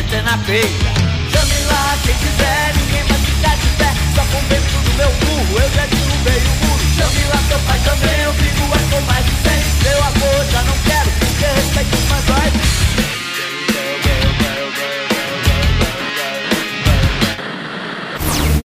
meter na feira. Chame lá quem quiser, ninguém vai ficar de pé. Só com dentro do meu burro eu já derrubei o muro. Chame lá seu pai também, eu brigo é com mais de 100. Meu avô já não quero, porque respeito